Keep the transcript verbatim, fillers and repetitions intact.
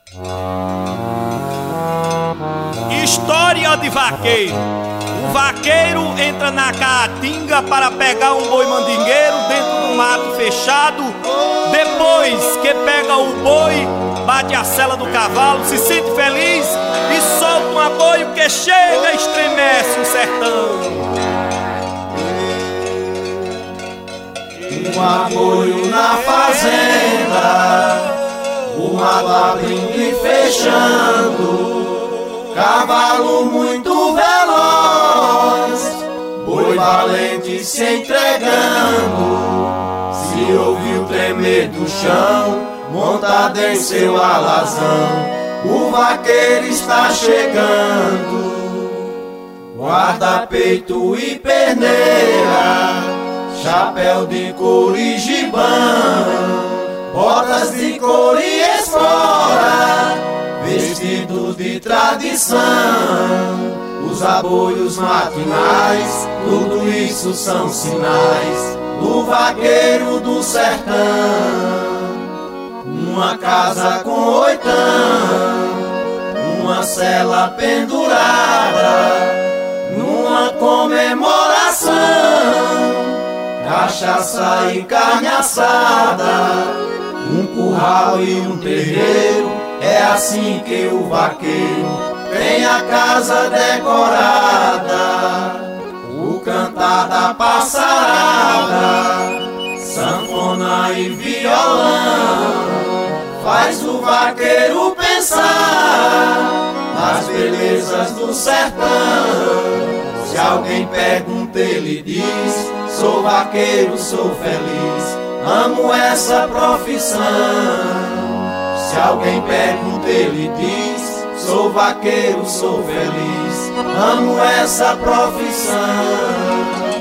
História de vaqueiro. O vaqueiro entra na caatinga para pegar um boi mandingueiro dentro do mato fechado. Depois que pega o boi, bate a sela do cavalo, se sente feliz e solta um aboio que chega e estremece o sertão. Um aboio na fazenda, o mato abrindo e fechando, cavalo muito veloz, boi valente se entregando. Se ouviu tremer do chão, montado em seu alazão, o vaqueiro está chegando. Guarda peito e perneira, chapéu de couro e gibão, botas de couro e espora, vestido de tradição. Os aboios matinais, tudo isso são sinais do vaqueiro do sertão. Uma casa com oitão, uma cela pendurada, numa comemoração, cachaça e carne assada, um curral e um terreiro. É assim que o vaqueiro tem a casa decorada. O cantar da passarada, sanfona e violão, faz o vaqueiro pensar nas belezas do sertão. Se alguém pergunta, ele diz: sou vaqueiro, sou feliz, amo essa profissão. Se alguém pergunta, ele diz: sou vaqueiro, sou feliz, amo essa profissão.